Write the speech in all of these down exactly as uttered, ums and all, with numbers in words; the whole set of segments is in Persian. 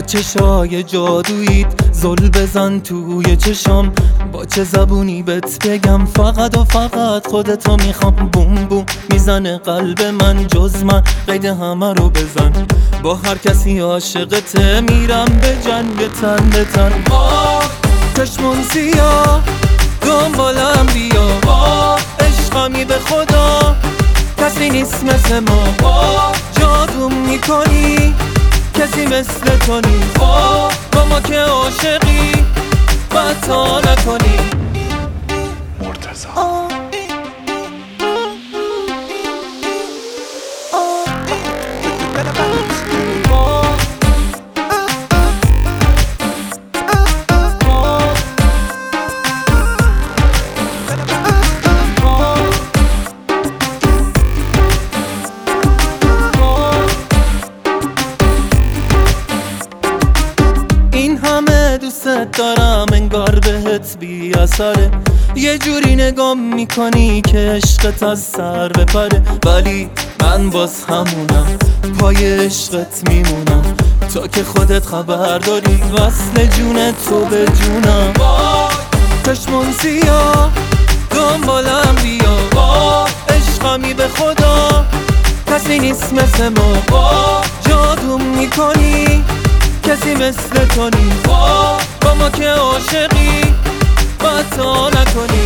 چشای جادویت زل بزن توی چشام، با چه زبونی بهت بگم فقط و فقط خودتو میخوام. بوم بوم میزنه قلب من، جز من قید همه رو بزن. با هر کسی عاشقته میرم به جنگ تن به تن. آه چشمون سیاه دنبالم بیا، آه عشقمی به خدا کسی نیست مثل ما. آه جادو میکنی کسی مثل تو نیست. آه با ما که عاشقی خطا نکنی. مرتضی دوست دارم انگار بهت بی اثره، یه جوری نگام میکنی که عشقت از سر بپره. ولی من باز همونم، پای عشقت میمونم تا که خودت خبر داری وصل جون تو به جونم. چشمون سیاه دنبالم بیا، آه عشقمی به خدا کسی نیست مثل ما. آه جادو میکنی کسی مثل تو نیست. با ما که عاشقی خطا نکنی.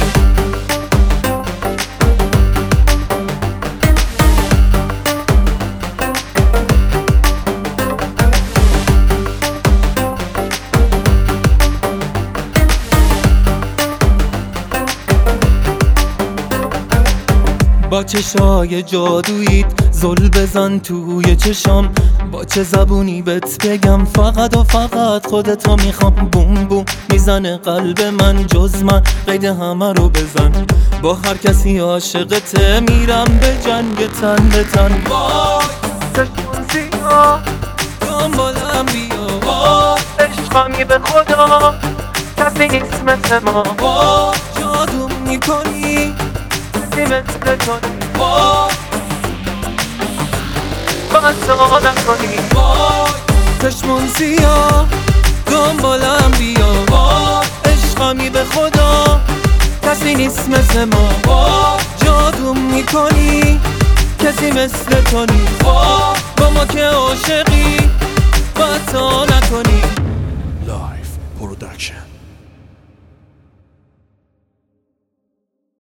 با چشای جادویت زل بزن توی چشام، با چه زبونی بهت بگم فقط و فقط خودتو میخوام. بوم بوم میزنه قلب من، جز من قید همه رو بزن. با هر کسی عاشقته میرم به جنگ تن به تن. وای چشمون سیاه دنبالم بیا، آه عشقمی به خدا کسی نیست مثل ما. وای جادو میکنی کسی مثل تو نیست. خطا نکنی. چشمون سیاه دنبالم بیا، آه عشقمی به خدا کسی نیست مثل ما. جادو میکنی کسی مثل تو نیست. با ما که عاشق